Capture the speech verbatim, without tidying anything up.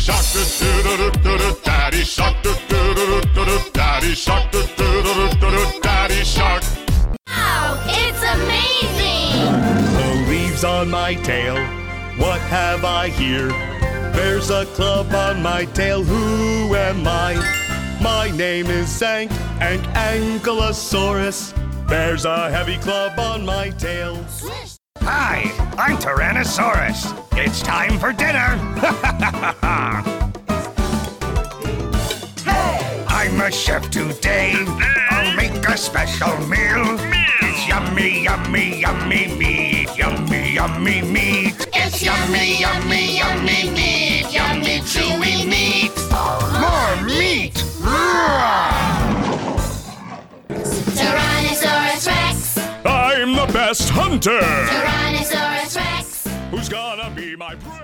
shark, do do do do do, Daddy shark, do do do do do, Daddy shark, do do do do do, Daddy shark. Wow, it's amazing! The leaves on my tail, what have I here? There's a club on my tail, who am I? My name is Zank, Ank Ankylosaurus. There's a heavy club on my tail. Swish! Hi, I'm Tyrannosaurus. It's time for dinner. Hey! I'm a chef today. I'll make a special meal. It's yummy, yummy, yummy meat. Yummy, yummy meat. It's yummy, yummy, yummy meat. Yummy, chewy meat. More meat. Tyrannosaurus Rex. I'm the best hunter! Tyrannosaurus Rex. Who's gonna be my prey?